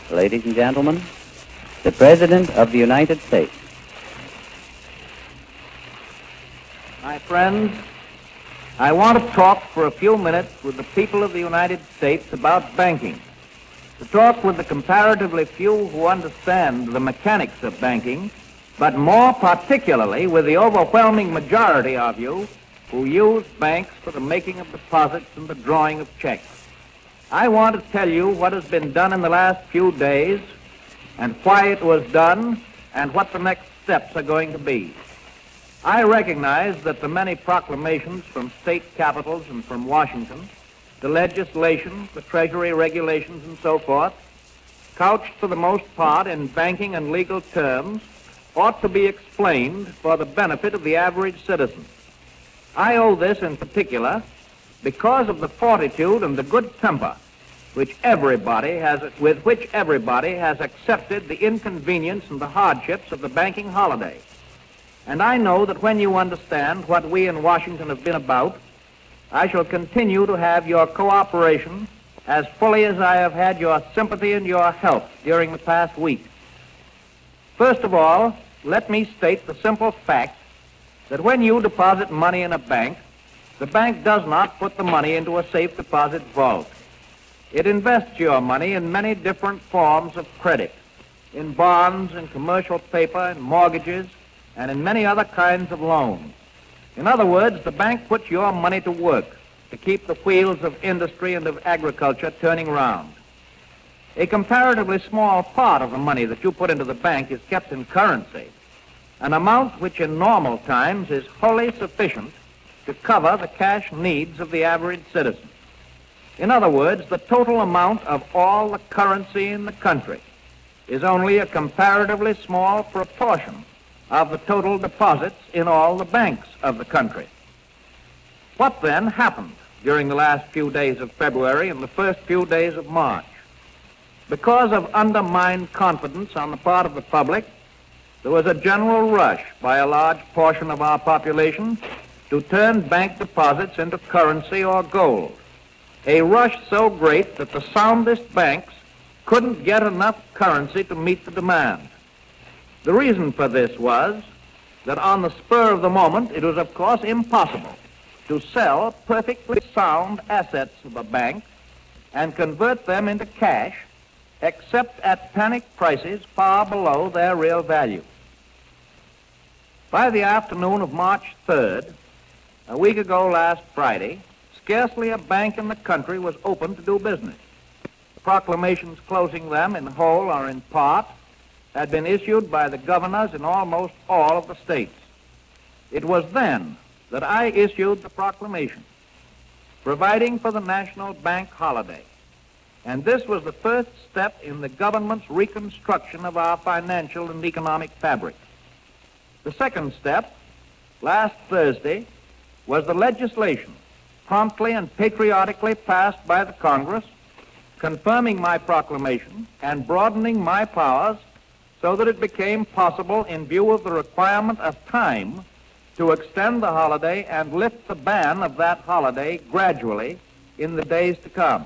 Ladies and gentlemen, the President of the United States. My friends, I want to talk for a few minutes with the people of the United States about banking, to talk with the comparatively few who understand the mechanics of banking, but more particularly with the overwhelming majority of you who use banks for the making of deposits and the drawing of checks. I want to tell you what has been done in the last few days and why it was done and what the next steps are going to be. I recognize that the many proclamations from state capitals and from Washington, the legislation, the Treasury regulations, and so forth, couched for the most part in banking and legal terms, ought to be explained for the benefit of the average citizen. I owe this in particular because of the fortitude and the good temper with which everybody has accepted the inconvenience and the hardships of the banking holiday. And I know that when you understand what we in Washington have been about, I shall continue to have your cooperation as fully as I have had your sympathy and your help during the past week. First of all, let me state the simple fact that when you deposit money in a bank, the bank does not put the money into a safe deposit vault. It invests your money in many different forms of credit, in bonds, in commercial paper, in mortgages, and in many other kinds of loans. In other words, the bank puts your money to work to keep the wheels of industry and of agriculture turning round. A comparatively small part of the money that you put into the bank is kept in currency, an amount which in normal times is wholly sufficient to cover the cash needs of the average citizen. In other words, the total amount of all the currency in the country is only a comparatively small proportion of the total deposits in all the banks of the country. What then happened during the last few days of February and the first few days of March? Because of undermined confidence on the part of the public, there was a general rush by a large portion of our population to turn bank deposits into currency or gold. A rush so great that the soundest banks couldn't get enough currency to meet the demand. The reason for this was that on the spur of the moment, it was of course impossible to sell perfectly sound assets of a bank and convert them into cash except at panic prices far below their real value. By the afternoon of March 3rd, a week ago last Friday, scarcely a bank in the country was open to do business. Proclamations closing them in whole or in part had been issued by the governors in almost all of the states. It was then that I issued the proclamation providing for the national bank holiday, and this was the first step in the government's reconstruction of our financial and economic fabric. The second step, last Thursday, was the legislation promptly and patriotically passed by the Congress, confirming my proclamation and broadening my powers so that it became possible, in view of the requirement of time, to extend the holiday and lift the ban of that holiday gradually in the days to come.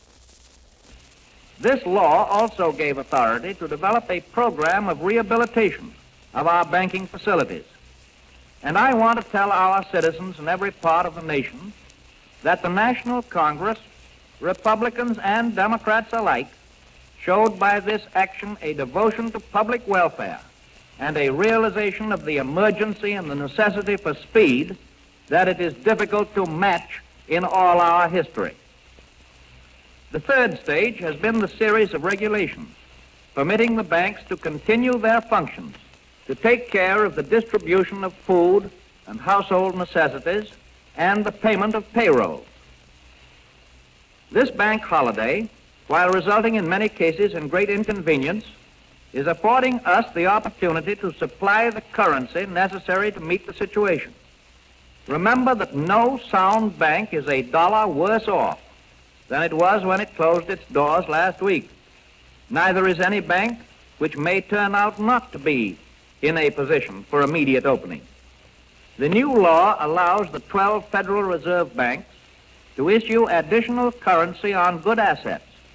This law also gave authority to develop a program of rehabilitation of our banking facilities. And I want to tell our citizens in every part of the nation that the National Congress, Republicans and Democrats alike, showed by this action a devotion to public welfare and a realization of the emergency and the necessity for speed that it is difficult to match in all our history. The third stage has been the series of regulations permitting the banks to continue their functions to take care of the distribution of food and household necessities and the payment of payroll. This bank holiday, while resulting in many cases in great inconvenience, is affording us the opportunity to supply the currency necessary to meet the situation. Remember that no sound bank is a dollar worse off than it was when it closed its doors last week. Neither is any bank which may turn out not to be in a position for immediate opening. The new law allows the 12 Federal Reserve banks to issue additional currency on good assets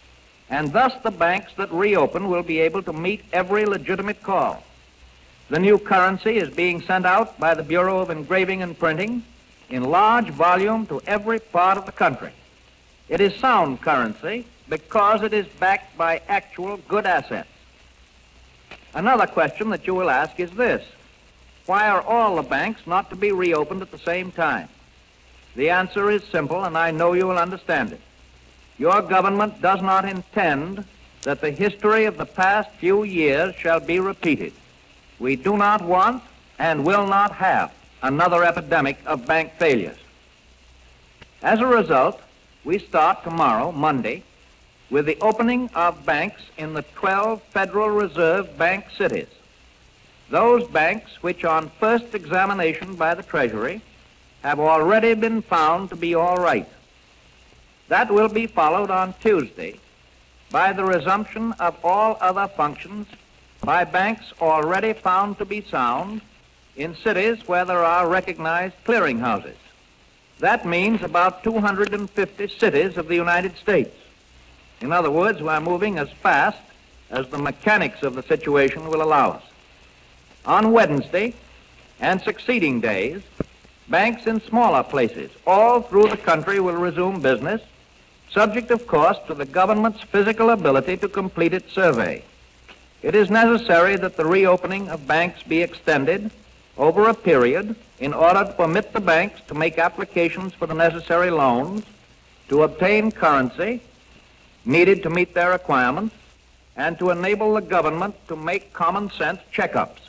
and thus the banks that reopen will be able to meet every legitimate call. The new currency is being sent out by the Bureau of Engraving and Printing in large volume to every part of the country. It is sound currency because it is backed by actual good assets. Another question that you will ask is this: why are all the banks not to be reopened at the same time? The answer is simple, and I know you will understand it. Your government does not intend that the history of the past few years shall be repeated. We do not want and will not have another epidemic of bank failures. As a result, we start tomorrow, Monday, with the opening of banks in the 12 Federal Reserve Bank cities. Those banks which on first examination by the Treasury have already been found to be all right. That will be followed on Tuesday by the resumption of all other functions by banks already found to be sound in cities where there are recognized clearinghouses. That means about 250 cities of the United States. In other words, we're moving as fast as the mechanics of the situation will allow us. On Wednesday and succeeding days, banks in smaller places all through the country will resume business, subject, of course, to the government's physical ability to complete its survey. It is necessary that the reopening of banks be extended over a period in order to permit the banks to make applications for the necessary loans, to obtain currency needed to meet their requirements, and to enable the government to make common sense checkups.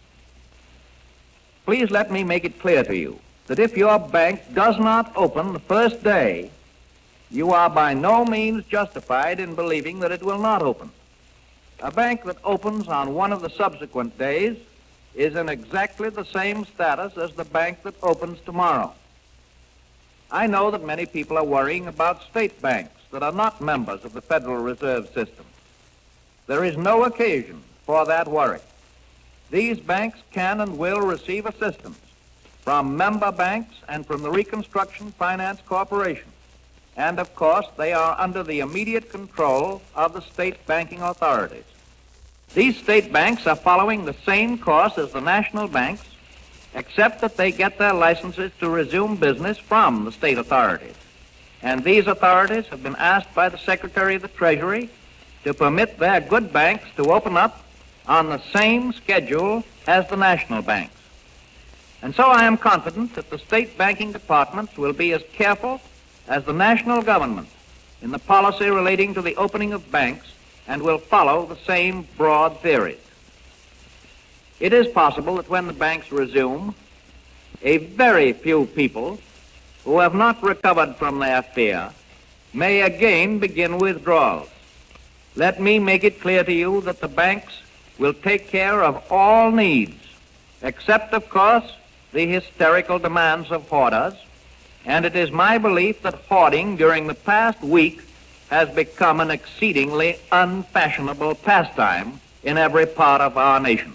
Please let me make it clear to you that if your bank does not open the first day, you are by no means justified in believing that it will not open. A bank that opens on one of the subsequent days is in exactly the same status as the bank that opens tomorrow. I know that many people are worrying about state banks that are not members of the Federal Reserve System. There is no occasion for that worry. These banks can and will receive assistance from member banks and from the Reconstruction Finance Corporation. And, of course, they are under the immediate control of the state banking authorities. These state banks are following the same course as the national banks, except that they get their licenses to resume business from the state authorities. And these authorities have been asked by the Secretary of the Treasury to permit their good banks to open up on the same schedule as the national banks. And so I am confident that the state banking departments will be as careful as the national government in the policy relating to the opening of banks and will follow the same broad theories. It is possible that when the banks resume, a very few people who have not recovered from their fear may again begin withdrawals. Let me make it clear to you that the banks will take care of all needs, except, of course, the hysterical demands of hoarders, and it is my belief that hoarding during the past week has become an exceedingly unfashionable pastime in every part of our nation.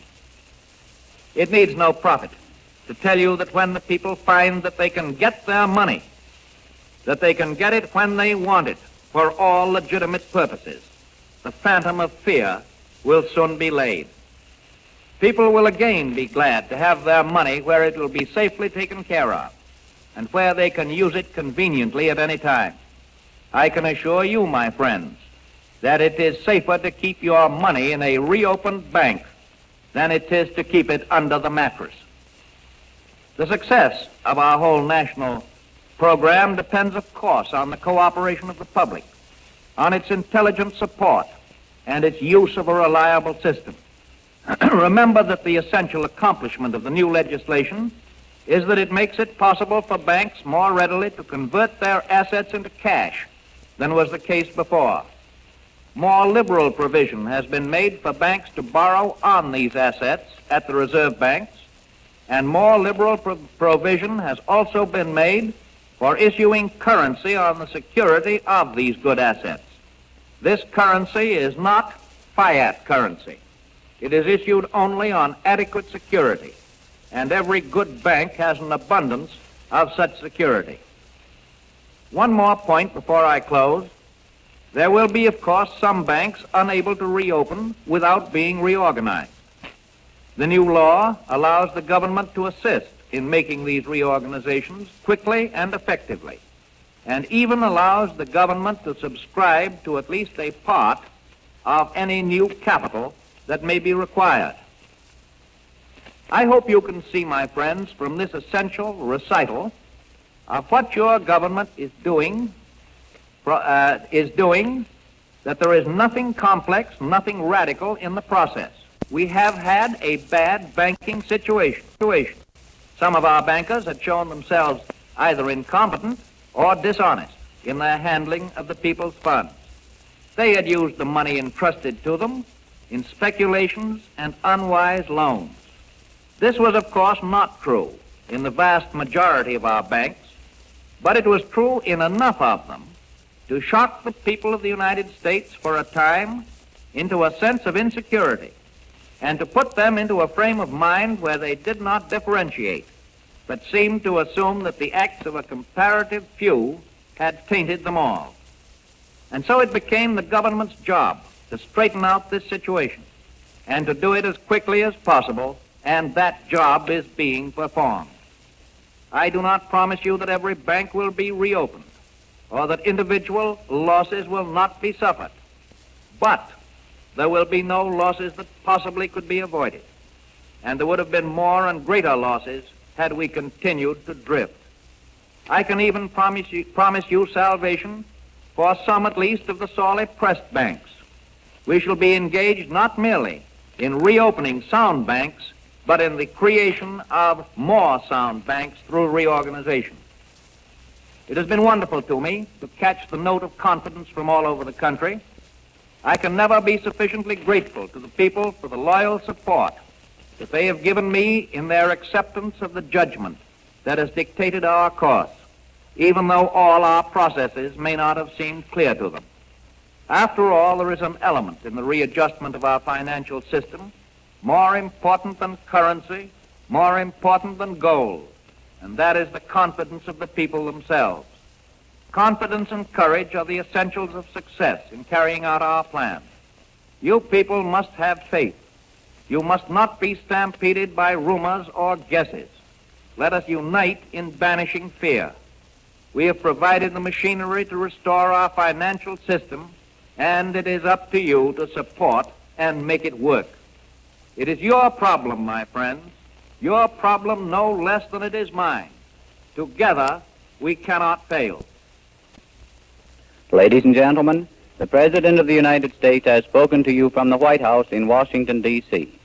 It needs no prophet to tell you that when the people find that they can get their money, that they can get it when they want it for all legitimate purposes, the phantom of fear will soon be laid. People will again be glad to have their money where it will be safely taken care of and where they can use it conveniently at any time. I can assure you, my friends, that it is safer to keep your money in a reopened bank than it is to keep it under the mattress. The success of our whole national program depends, of course, on the cooperation of the public, on its intelligent support, and its use of a reliable system. Remember that the essential accomplishment of the new legislation is that it makes it possible for banks more readily to convert their assets into cash than was the case before. More liberal provision has been made for banks to borrow on these assets at the reserve banks, and more liberal provision has also been made for issuing currency on the security of these good assets. This currency is not fiat currency. It is issued only on adequate security, and every good bank has an abundance of such security. One more point before I close. There will be, of course, some banks unable to reopen without being reorganized. The new law allows the government to assist in making these reorganizations quickly and effectively, and even allows the government to subscribe to at least a part of any new capital that may be required. I hope you can see, my friends, from this essential recital of what your government is doing, that there is nothing complex, nothing radical in the process. We have had a bad banking situation. Some of our bankers had shown themselves either incompetent or dishonest in their handling of the people's funds. They had used the money entrusted to them in speculations and unwise loans. This was, of course, not true in the vast majority of our banks, but it was true in enough of them to shock the people of the United States for a time into a sense of insecurity and to put them into a frame of mind where they did not differentiate, but seemed to assume that the acts of a comparative few had tainted them all. And so it became the government's job to straighten out this situation and to do it as quickly as possible, and that job is being performed. I do not promise you that every bank will be reopened or that individual losses will not be suffered, but there will be no losses that possibly could be avoided, and there would have been more and greater losses had we continued to drift. I can even promise you salvation for some at least of the sorely pressed banks. We shall be engaged not merely in reopening sound banks, but in the creation of more sound banks through reorganization. It has been wonderful to me to catch the note of confidence from all over the country. I can never be sufficiently grateful to the people for the loyal support that they have given me in their acceptance of the judgment that has dictated our course, even though all our processes may not have seemed clear to them. After all, there is an element in the readjustment of our financial system more important than currency, more important than gold, and that is the confidence of the people themselves. Confidence and courage are the essentials of success in carrying out our plan. You people must have faith. You must not be stampeded by rumors or guesses. Let us unite in banishing fear. We have provided the machinery to restore our financial system, and it is up to you to support and make it work. It is your problem, my friends, your problem no less than it is mine. Together, we cannot fail. Ladies and gentlemen, the President of the United States has spoken to you from the White House in Washington, D.C.